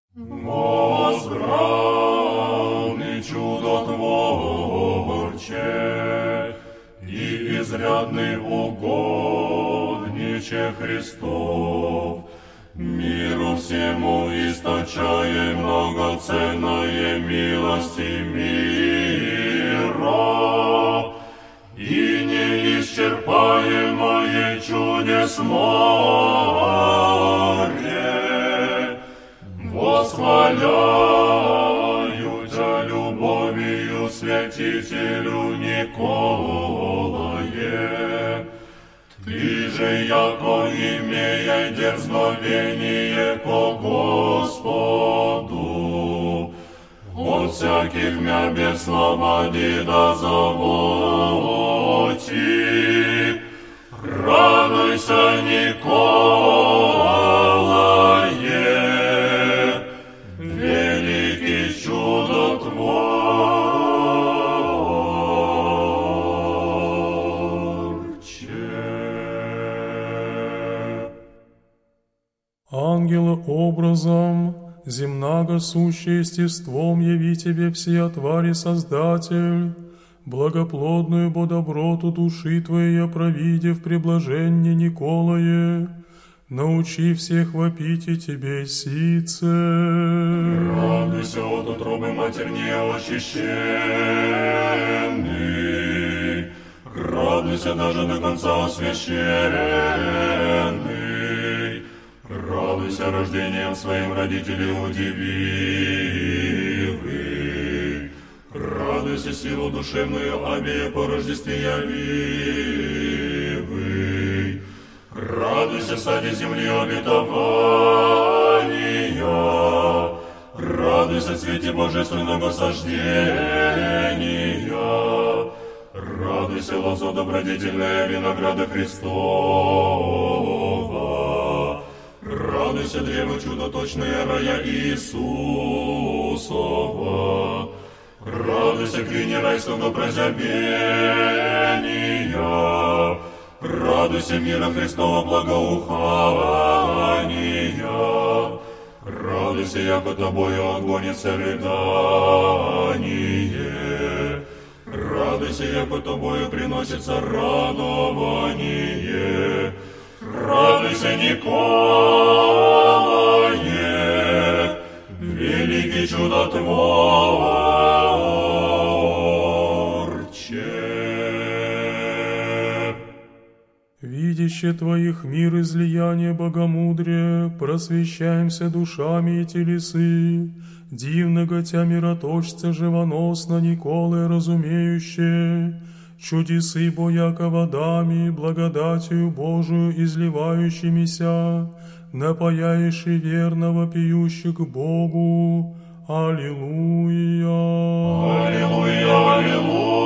Возбранный чудотворче и изрядный угодниче Христов, миру всему источая многоценное милости мира и неисчерпаемое чудес море. Восхваляю Тебя любовью святителю Николае. Ты же, яко имея дерзновение ко Господу, от всяких мя без слободи да завоти. Радуйся, Николае, великий чудотворче. Ангела образом, земнаго сущее естеством яви тебе всея твари Создатель, благоплодную бо доброту души твоей провидев при блаженне Николае, научи всех вопить и тебе сице. Радуйся от утробы матернее очищенный, радуйся даже до конца освященный, радуйся рождением своим родителей удививый, радуйся силу душевную обея по рождестве явивый, радуйся саде земли обетования, радуйся цвете божественного сождения, радуйся лозо добродетельная винограда Христова, радуйся древо чудоточное рая Иисусова, радуйся клине райского прозябения, радуйся мира Христова благоухания, радуйся, яко тобою отгонится рыдание, радуйся, яко тобою приносится радование, радуйся, Николае, великий чудотворче. Видяще Твоих мир излияния богомудрия, просвещаемся душами и телесы, дивного Тя мироточца живоносно Николая разумеюще, чудесы бояко водами, благодатью Божию изливающимися, напояющий верного пьющих к Богу. Аллилуйя! Аллилуйя, аллилуйя,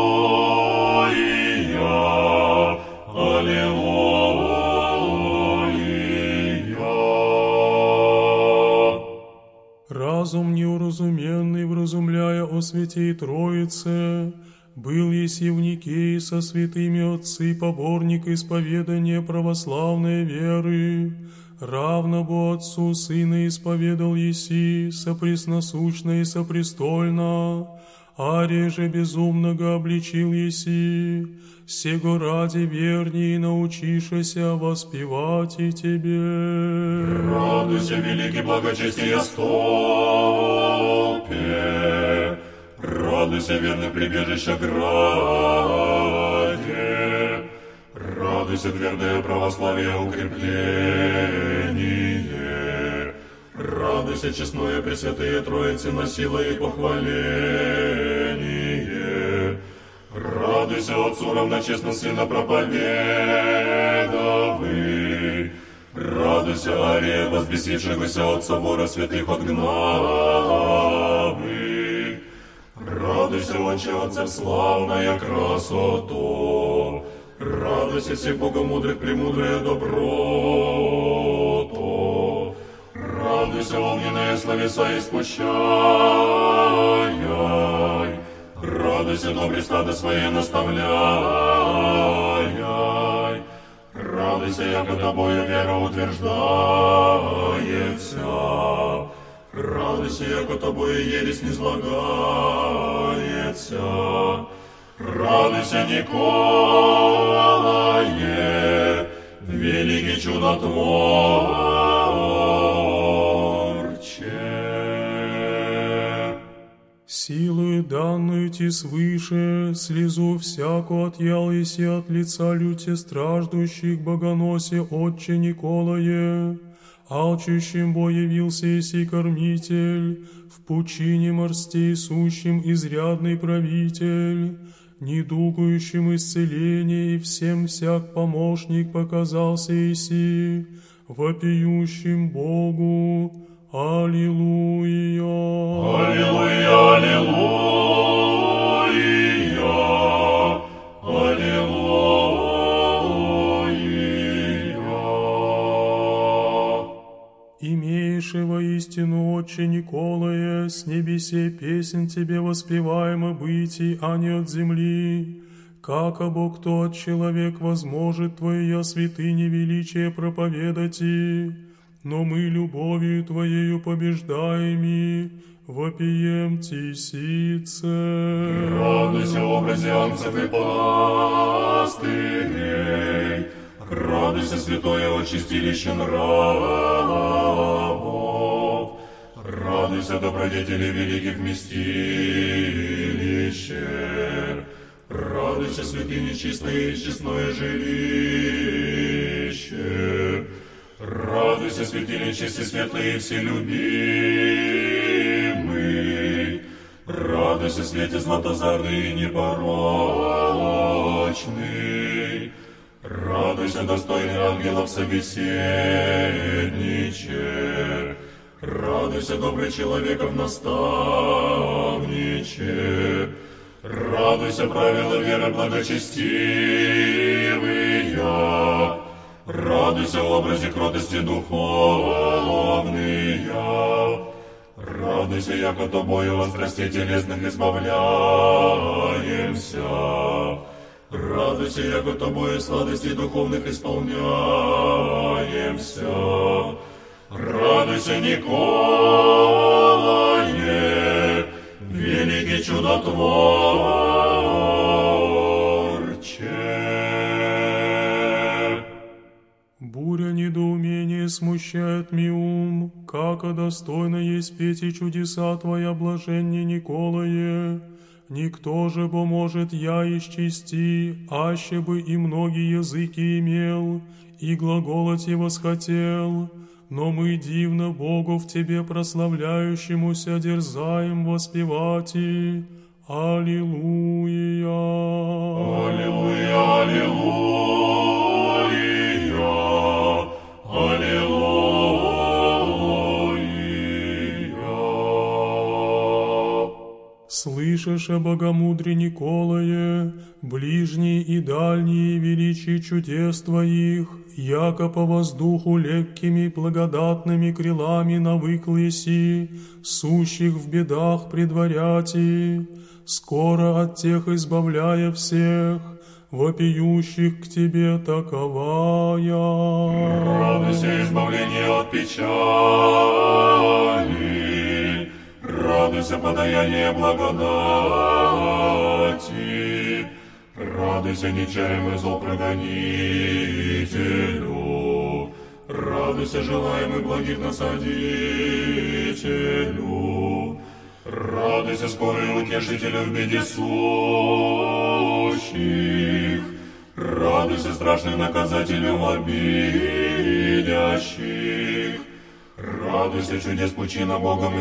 аллилуйя. Разум неуразуменный, вразумляя о святей Троице, был еси в Никее со святыми отцы поборник исповедания православной веры, равно бо Отцу Сына исповедал еси, сопресносущно и сопрестольно, аре же безумного обличил еси, сего ради верней научишеся воспевать и тебе. Радуйся, великий благочестия столпе, радуйся, верный прибежище граде, радуйся, твердое православие укрепление, радуйся, честное Пресвятые Троицы носила и похваление, радуйся, Отцу равночестно Сына проповедовый, радуйся, Ария, возбесившегося от собора святых отгнавый, радуйся, Отче Отцев славная красоту, радуйся, всех богомудрых премудрая доброту, радуйся, огненные словеса испущай, радуйся, добрый стадо свое наставляй, радуйся, яко тобою вера утверждается, радуйся, Радуйся, яко тобою ересь не злагается. Радуйся, Николае, великий чудотворче. Силою данную ти свыше, слезу всяку отъял еси от лица люте страждущих богоносе Отче Николае. Алчущим бо явился еси кормитель, в пучине морстей сущим изрядный правитель, недугующим исцеление и всем всяк помощник показался еси, вопиющим Богу. Аллилуйя! Аллилуйя, аллилуйя, аллилуйя. Имеешь воистину, Отче Николае, с небесе песнь тебе воспеваемо быти, а не от земли. Как обо кто от человек возможет Твоя святыни величие проповедати, но мы любовью Твоею побеждаеми, вопием тисице. Радуйся, образе ангцев и пастырей, радуйся, святое очистилище нравов, радуйся, добродетели великих вместилище, радуйся, святыни чистое и честное жилище, радуйся, святилище всесветлые и вселюбимый, радуйся, свете златозарный и непорочный, радуйся, достойный ангелов собеседниче, радуйся, добрый человеков наставниче, радуйся, правила веры благочестивые, радуйся, образе кротости духовные, радуйся, яко тобою во страстей телесных избавляемся, радуйся, яко тобою сладостей духовных исполняемся, радуйся, Николае, великий чудотворче. Буря недоумения смущает ми ум, как достойно есть петь и чудеса Твоя, блаженне Николае. Никто же бо может я исчисти, аще бы и многие языки имел, и глаголать и восхотел, но мы дивно Богу в Тебе прославляющемуся дерзаем воспевать и Аллилуйя. Аллилуйя, аллилуйя, аллилуйя. Слышишь, богомудрый Николае, ближние и дальние величие чудес Твоих, яко по воздуху легкими благодатными крилами навыкл еси, сущих в бедах предваряти, скоро от тех избавляя всех, вопиющих к Тебе таковая. Радуйся, избавление от печали, радуйся, подаяние благодати, радуйся, нечаемый зол прогонителю, радуйся, желаемый благих насадителю, радуйся, скорый утешителю в беде сущих, радуйся, страшным наказателю обидящих, радуйся, чудес пучина Богом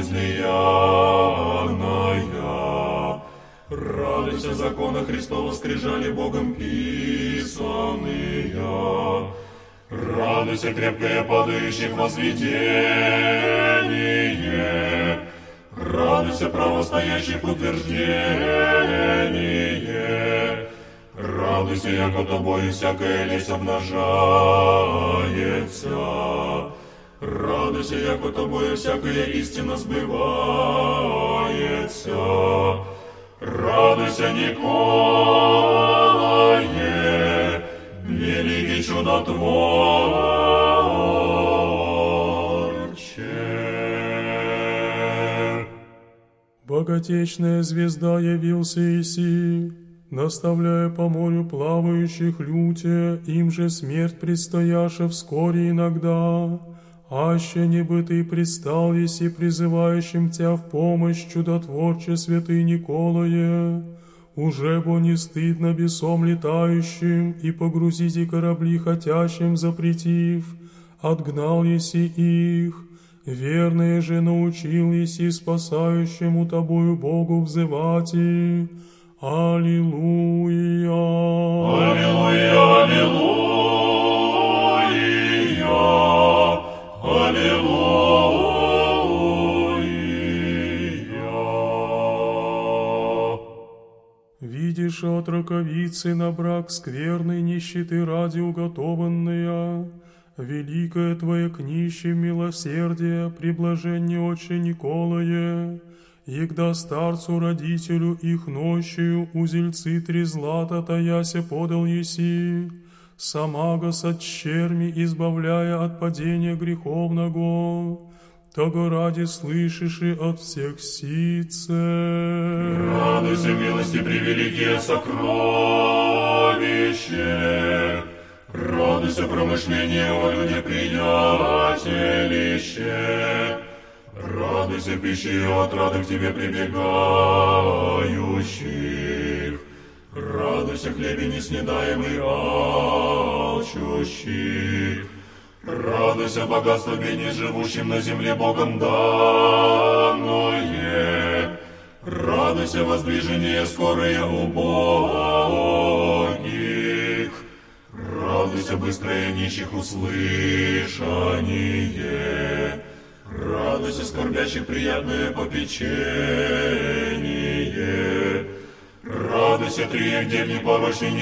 излиянная, радуйся, закона Христова скрижали Богом писанные, радуйся, крепкое падающих возведение, радуйся, правостоящих утверждение, радуйся, яко тобою всякая лесть обнажается, радуйся, яко тобою всякая истина сбывается, радуйся, Николае, великий чудотворче. Богатечная звезда явился Иси, наставляя по морю плавающих люте, им же смерть предстояша вскоре иногда. Аще не бы ты предстал, еси призывающим тебя в помощь, чудотворче святый Николае, уже бо не стыдно бесом летающим и погрузите корабли хотящим запретив, отгнал еси их, верное же научил еси спасающему тобою Богу взывать и Аллилуйя. Аллилуйя, аллилуйя, аллилуйя. Видишь от раковицы на брак скверной нищеты ради уготованная, великое твое книще милосердие, приблажение Отче Николае, егда старцу родителю их нощью узельцы 3 злата таяся подал еси, самагос от черми избавляя от падения греховного, того ради слышишь и от всех сице. Радуйся, милости превеликие сокровище, радуйся, промышление о люде приятелище, радуйся, пищи и отрады к тебе прибегающих, радуйся, хлебе неснедаемый алчущих, радуйся, богатство бедней, живущим на земле Богом данное, радуйся, воздвижение скорое убогих, радуйся, быстрое нищих услышание, радуйся, скорбящих приятное попечение, радуйся, 3 дев непорочный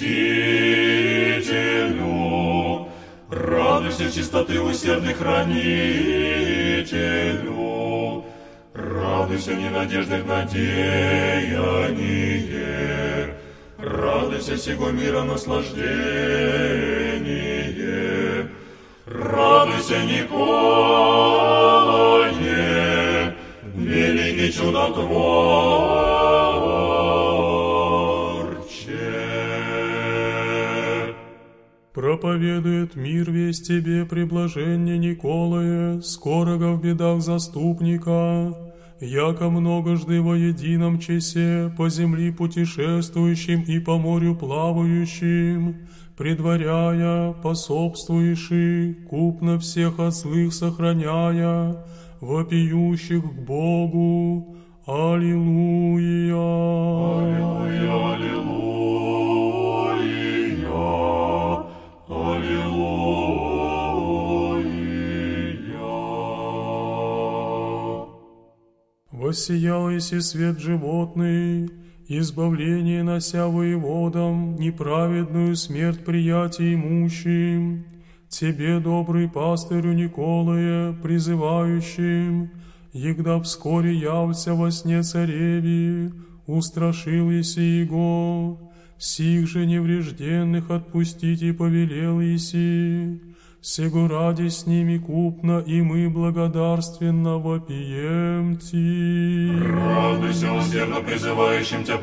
невестителю, радуйся, чистоты усердный хранителю, радуйся, ненадежных надеяние, радуйся, сего мира наслаждение, радуйся, Николае, великий чудотворче. Проповедует мир весь тебе, приблажение Николае, скорого в бедах заступника, яко многожды во едином часе по земли путешествующим и по морю плавающим, предваряя, пособствующий, купно всех от злых сохраняя, вопиющих к Богу. Аллилуйя! Аллилуйя, аллилуйя, аллилуйя. Воссиял еси свет животный, избавление нося воеводам, неправедную смерть приятия имущим, тебе, добрый пастырю Николае, призывающим, егда вскоре явся во сне цареви, устрашил еси его, сих же неврежденных отпустить и повелел еси, сего ради с ними купно и мы благодарственно вопием ти. Радуйся, усердно призывающим тебя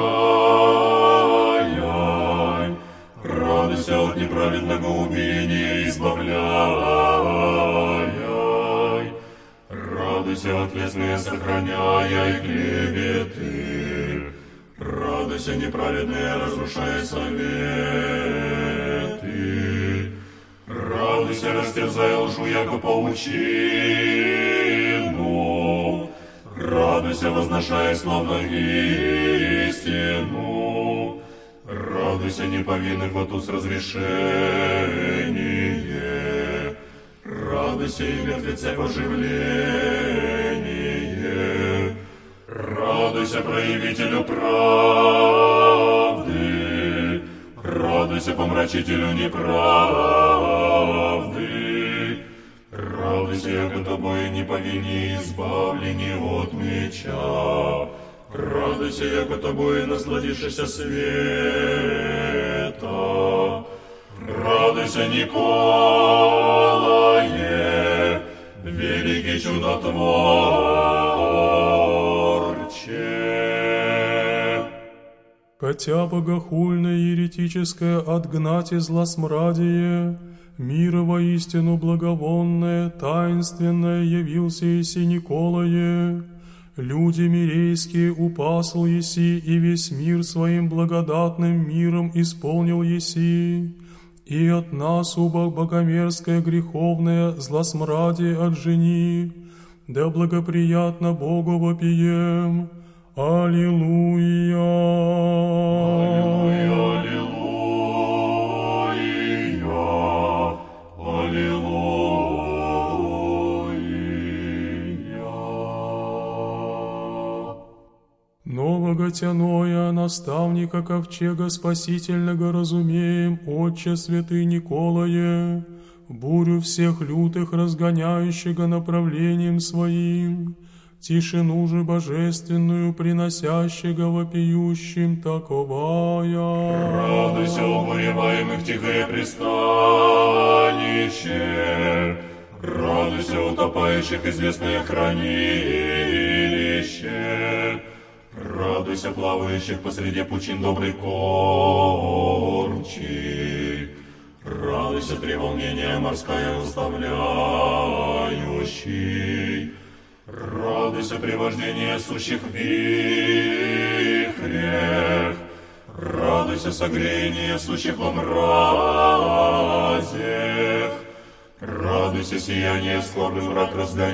помогай, радуйся от неправедного убиения избавляй, радуйся от лесные сохраняя и клеветы, радуйся, неправедные разрушая советы, радуйся, растерзая лжу, яко паучину, радуйся, возношая словно истину, радуйся, неповинных в отус разрешение, радуйся, и мертвецев оживление, радуйся, проявителю правды, радуйся, помрачителю неправды, радуйся, яко тобой не повини избавление от меча, радуйся, яко тобой насладившийся света, радуйся, Николае, великий чудотворче. хотя богохульное и еретическое отгнать и злосмрадие, мира воистину благовонное, таинственное явился еси Николае, люди мирейские упасл еси, и весь мир своим благодатным миром исполнил еси, и от нас убо богомерзкое греховное злосмрадие отжени, да благоприятно Богу вопием. Аллилуйя! Аллилуйя, аллилуйя, аллилуйя. Нового тяное наставника ковчега спасительного разумеем, Отче святый Николае, бурю всех лютых разгоняющего направлением своим, тишину же божественную приносящего вопиющим таковая. Радуйся, убореваемых тихое пристанище, радуйся, утопающих известное хранилище, радуйся, плавающих посреди пучин добрый кормчий, радуйся, треволнение морское уставляющий, радуйся, привождение сущих в вихрях, радуйся, согрение сущих во мразях, радуйся, сияние скорбный мрак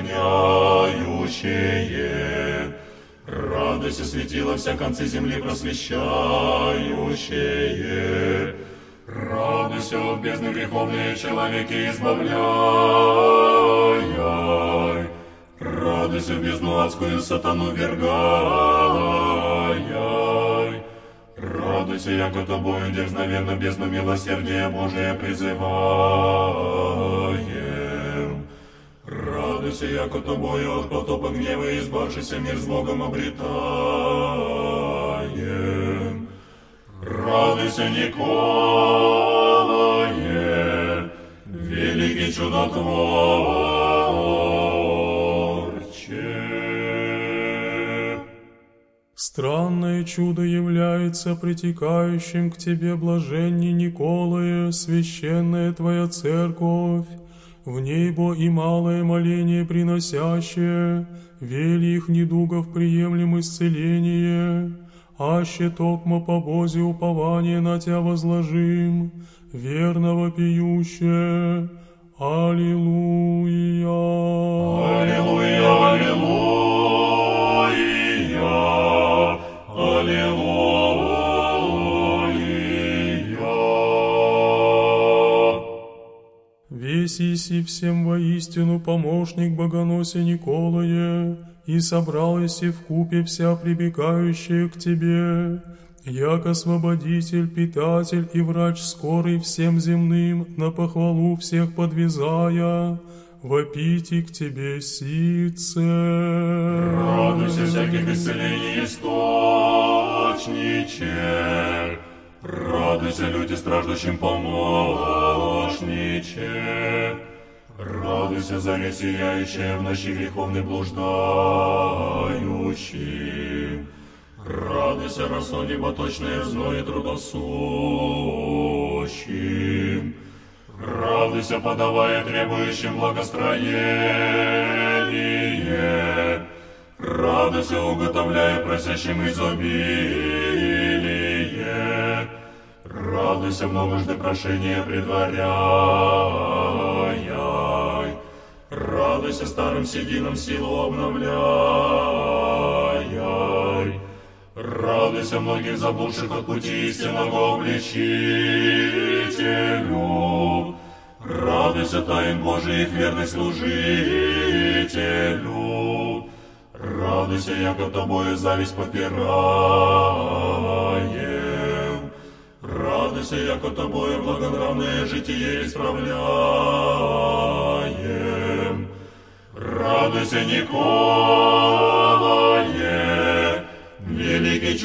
разгоняющее, радуйся, светило вся концы земли просвещающее, радуйся, от бездны греховные человеки избавляй, радуйся, в бездну адскую сатану вергай, радуйся, яко тобою дерзновенно бездну милосердия Божия призываем, радуйся, яко тобою от потопа гнева избавшийся мир с Богом обретаем, радуйся, Николае, великий чудотворче. Странное чудо является притекающим к тебе, блаженне Николае, священная твоя церковь, в ней бо и малое моление приносящее, вели их недугов приемлем исцеление, аще токмо по Бозе упование на тебя возложим, верного пиющее. Аллилуйя! Аллилуйя, аллилуйя, аллилуйя. Весь иси всем воистину помощник богоносе Николае, и собрал иси вкупе вся прибегающая к тебе, як освободитель, питатель и врач скорый всем земным, на похвалу всех подвязая, вопите к тебе сице. Радуйся всяких исцелений источниче, радуйся, люди страждущим помощниче, радуйся, заря сияющая в ночи греховной блуждающим, радуйся, росо неботочное в зное трудосущим, радуйся, подавая требующим благостроение, радуйся, уготовляя просящим изобилие, радуйся, многожды прошение предваряй, радуйся, старым сединам силу обновляй, радуйся, многих заблудших от пути истинного обличителю, радуйся, тайн Божиих верный служителю, радуйся, яко тобою зависть попираем, радуйся, яко тобою благонравное житие исправляем, радуйся, Николае, великий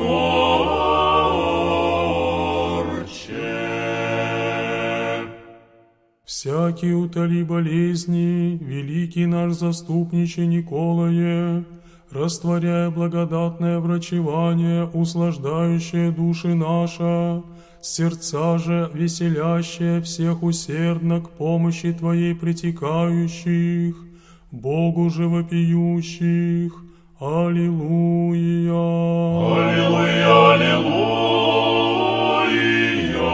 чудотворче. Всякий утоли болезни, великий наш заступниче Николае, растворяя благодатное врачевание, услаждающее души наша, сердца же веселящие всех усердно к помощи Твоей притекающих, Богу же вопиющих. Аллилуйя! Аллилуйя, аллилуйя,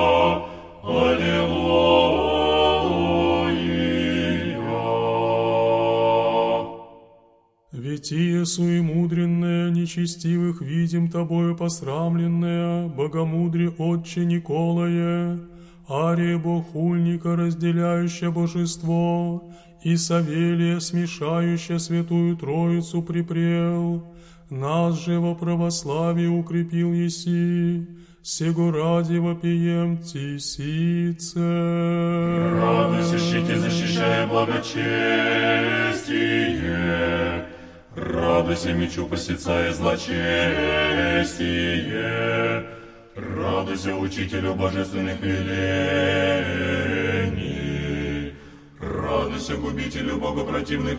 аллилуйя. Витие суемудренное, нечестивых видим Тобою посрамленное, богомудре Отче Николае, Ария Богохульника, разделяющее божество, и Савелия, смешающая Святую Троицу, припрел, нас же во православии укрепил еси, сего ради вопием Тисице. Радуйся, щите, защищая благочестие, радуйся, мечу посецая злочестие, радуйся, учителю божественных велений, радуйся, губителю богопротивных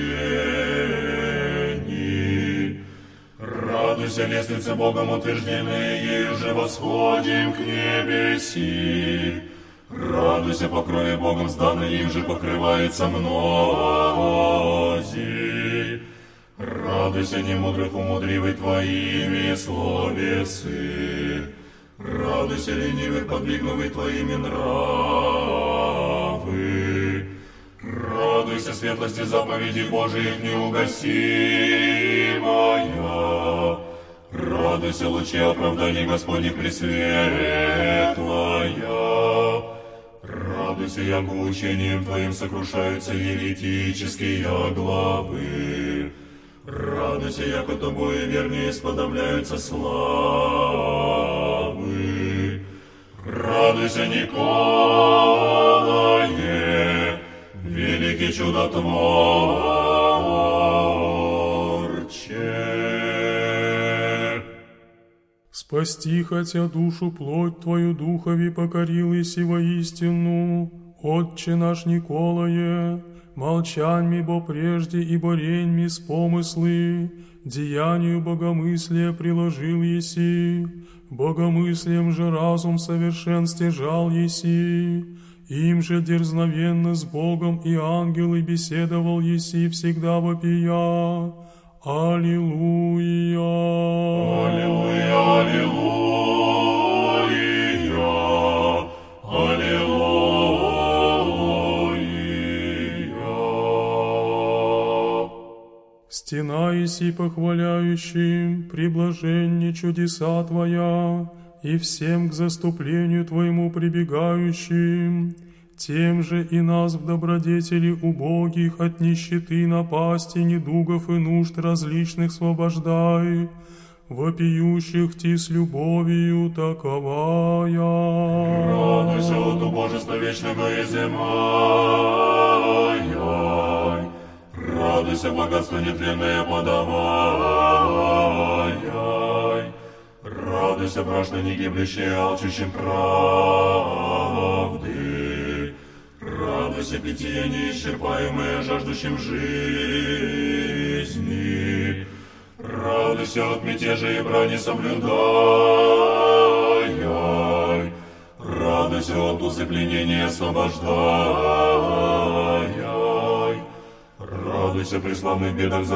учений, радуйся, лестнице Богом утвержденной, ею же восходим к небеси, радуйся, по крови Богом сданной, им же покрывается мнози, радуйся, немудрых умудривый Твоими словесы, радуйся, ленивых подвигнувый Твоими нравы, радуйся, светлости заповеди Божиих неугасимая, радуйся, лучи оправданий Господних пресветлая, радуйся, яко учением Твоим сокрушаются еретические главы, радуйся, яко Тобою вернее сподобляются славы, радуйся, Николае, великий чудотворче. Спасти, хотя душу плоть Твою духови покорил еси воистину, Отче наш Николае, молчаньми бо прежде и бореньми с помыслы, деянию богомыслия приложил еси, богомыслием же разум в совершенстве жал еси, им же дерзновенно с Богом и ангелы беседовал еси всегда вопия. Аллилуйя! Аллилуйя, аллилуйя, аллилуйя. Стена еси похваляющим, приблаженне чудеса Твоя, и всем к заступлению Твоему прибегающим, тем же и нас в добродетели убогих от нищеты, напасти, недугов и нужд различных освобождай, вопиющих Ти с любовью таковая. Радуйся от убожества вечного изымай, радуйся, богатство нетленное подавай, радуйся, брашно негиблющее, алчущим правды, радуйся, питье неисчерпаемое, жаждущим жизни, радуйся от мятежа и брани соблюдай, радуйся от усыпленения освобождай, радуйся при славных бедах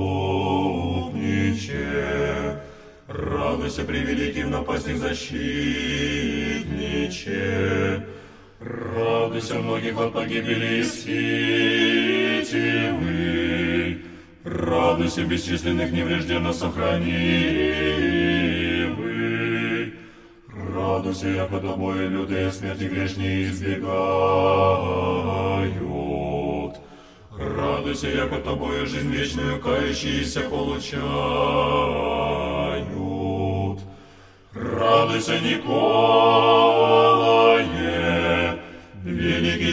заступниче, радуйся при великих напастях защитниче, радуйся многих от погибели исхитивый, радуйся бесчисленных неврежденно сохранивый, радуйся, яко Тобою лютые смерти грешние избегают, радуйся, яко Тобою жизнь вечную кающиеся получают, радуйся, Николае, великий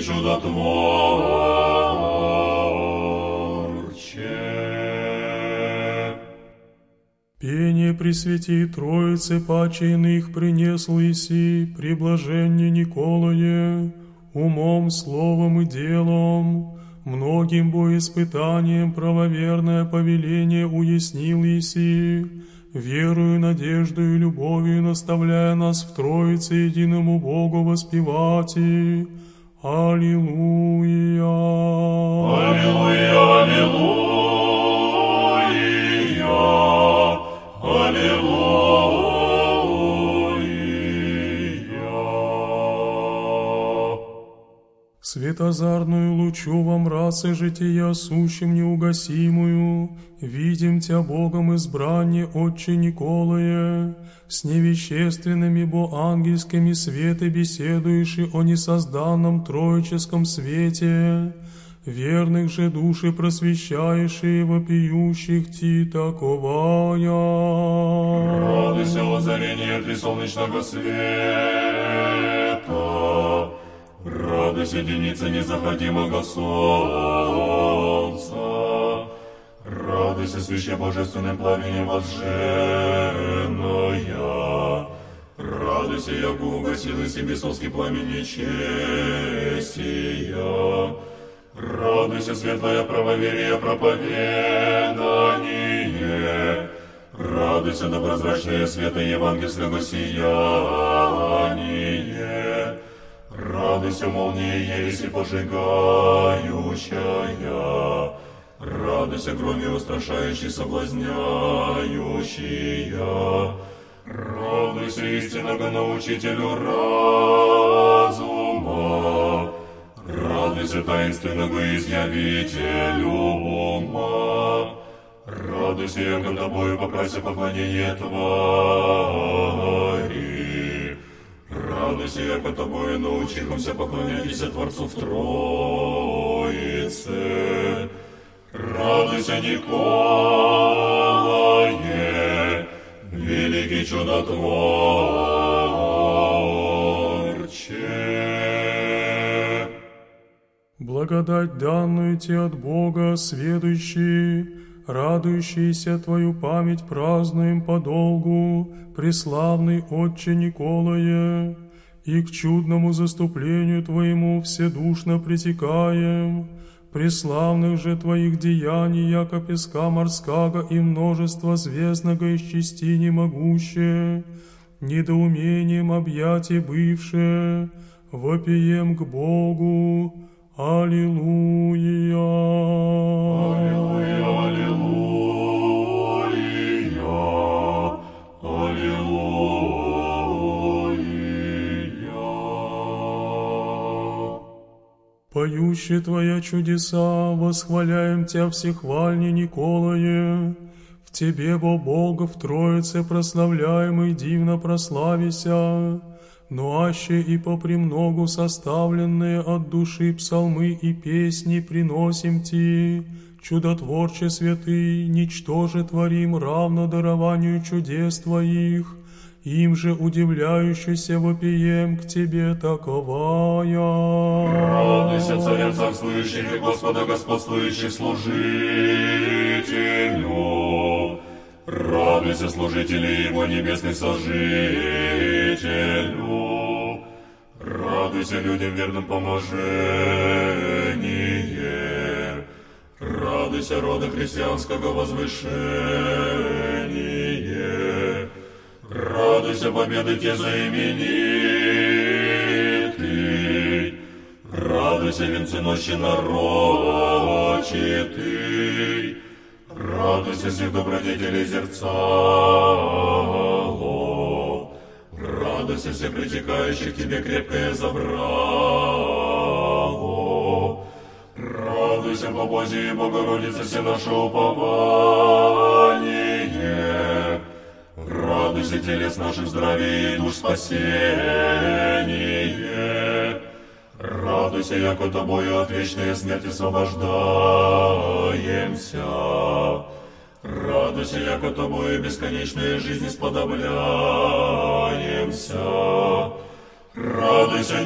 чудотворче. Пение Пресвятей Троицы паче иных принесл еси, при блаженне Николае, умом, словом и делом, многим испытанием правоверное повеление уяснил еси, верою, надеждою, любовью наставляя нас в Троице единому Богу воспевать. Аллилуйя! Аллилуйя! Аллилуйя! Аллилуйя! Светозарную лучу во мраце жития сущим неугасимую, видим Тя Богом избрание, Отче Николае, с невещественными ангельскими светы беседуешь о несозданном троическом свете, верных же души просвещаешь и вопиющих Ти таковая. Радуйся, озарение Ты солнечного света, радуйся, деница незаходимого солнца, радуйся, свяще божественным пламенем возжженная, радуйся, яко угасилась и бесовский пламень нечестия, радуйся, светлое правоверие проповедание, радуйся, доброзрачное света евангельского сияние, радуйся, молния ереси пожигающая, радуйся, громе устрашающий, соблазняющая, радуйся, истинного научителю разума, радуйся, таинственного изъявителю ума, радуйся, яко тобою покрася поклонение твари, радуйся, яко тобою научихомся поклоняйтесь Творцу в Троице, радуйся, Николае, великий чудотворче. Благодать, данную Те от Бога, сведущий, радующийся Твою память празднуем подолгу, преславный Отче Николае, и к чудному заступлению Твоему вседушно притекаем, преславных же Твоих деяний, яко песка морского и множество звездного исчисти немогуще, недоумением объятий бывшее, вопием к Богу. Аллилуйя! Аллилуйя! Аллилуйя! Аллилуйя! Поющие Твоя чудеса, восхваляем Тя всехвальне, Николае, в Тебе, во Бога, в Троице прославляемый, дивно прославися, но аще и попремногу составленные от души псалмы и песни приносим Ти, чудотворче святый, ничтоже творим равно дарованию чудес Твоих, им же удивляющийся вопием к Тебе таковая. Радуйся, Царя царствующих и Господа господствующих служителю, радуйся, служители Его небесных сожителю, радуйся, людям верным поможение, радуйся, рода христианского возвышение, радуйся, победы Те знаменитый, радуйся, венценосче нарочитый, радуйся, всех добродетелей зерцало, радуйся, всех притекающих Тебе крепкое забрало, радуйся, по Бозе и Богородице, все наше упование, радуйся, телес наших здравия и душ спасение, радуйся, яко Тобою от вечной смерти освобождаемся, радуйся, яко Тобою бесконечной жизни сподобляемся, радуйся,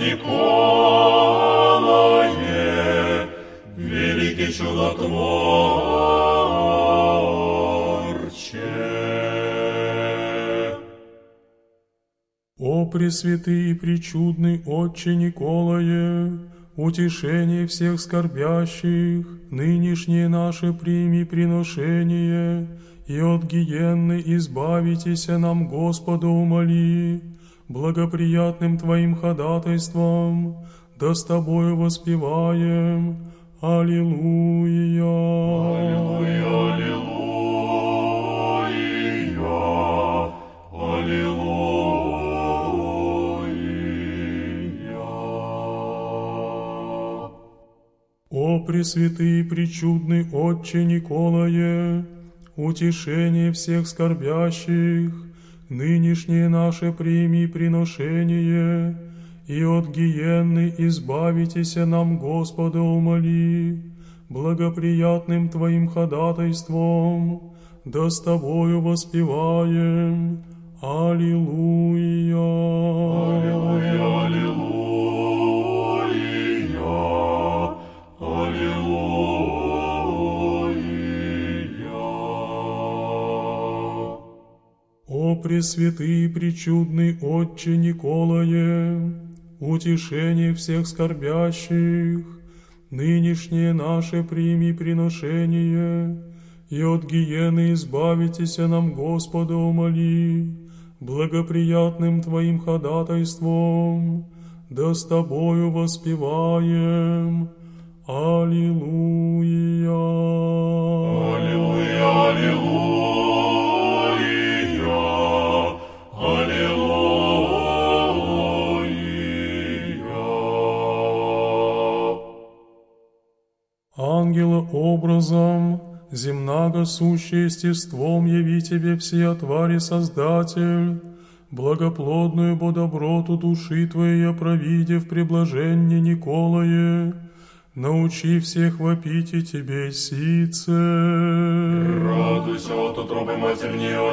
Николае, великий чудотворче. О, пресвятый и пречудный Отче Николае, утешение всех скорбящих, нынешнее наше прими приношение, и от гиенны избавитеся нам, Господу умоли, благоприятным Твоим ходатайством, да с Тобою воспеваем. Аллилуйя. Аллилуйя, аллилуйя, аллилуйя. О пресвятый и пречудный Отче Николае, утешение всех скорбящих, нынешнее наше прими приношение, и от гиенны избавитеся нам, Господа умоли, благоприятным Твоим ходатайством, да с Тобою воспеваем. Аллилуйя. Аллилуйя, аллилуйя, аллилуйя. О пресвятый и пречудный Отче Николае, утешение всех скорбящих, нынешнее наше прими приношение, и от гиены избавитеся нам, Господа умоли, благоприятным Твоим ходатайством, да с Тобою воспеваем. Аллилуйя. Аллилуйя, аллилуйя. Ангела образом, земнаго сущее естеством яви Тебе всея твари Создатель, благоплодную бо доброту души Твоей провидев приблаженне Николае, научи всех вопить и Тебе сице. Радуйся от утробы Матерь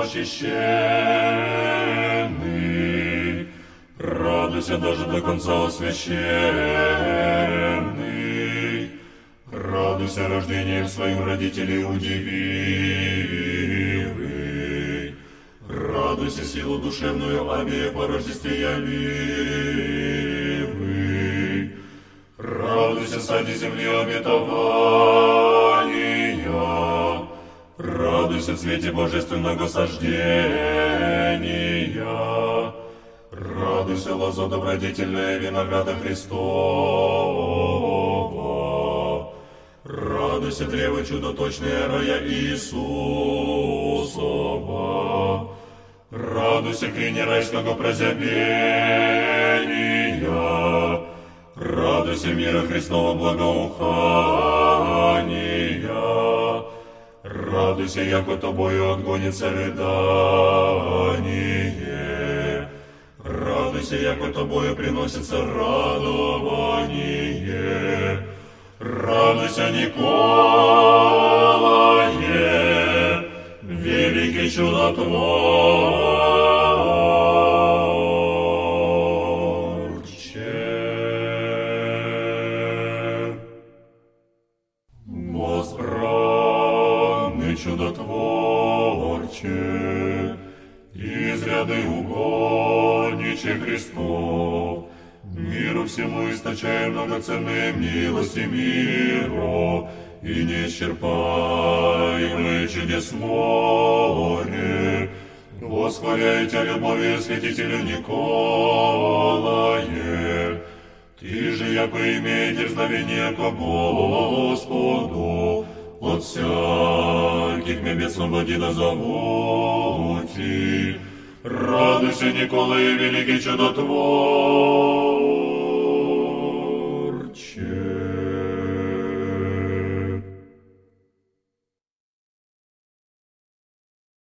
неочищенный, радуйся даже до конца освященный, радуйся рождением своим родителей удививый, радуйся силу душевную обеих по Рождестве явивый, радуйся сади земли обетования, радуйся цвете божественного сождения, радуйся лоза добродетельная винограда Христова, радуйся древо чудоточное рая Иисусова, радуйся крине райского прозябения, радуйся мира Христова благоухания, радуйся, яко тобою отгонится рыдание, радуйся, яко тобою приносится радование, радуйся, Николае, великий чудотворче. Возбранный чудотворче, из ряды угодничей Христов, миру всему источая многоценные милости миру, и неисчерпаемое чудес море, восхваляйте любовью святителю Николае. Ты же, яко имея дерзновение ко Господу, от всяких мебед свободи назовути. Радуйся, Николае, великий чудотвор.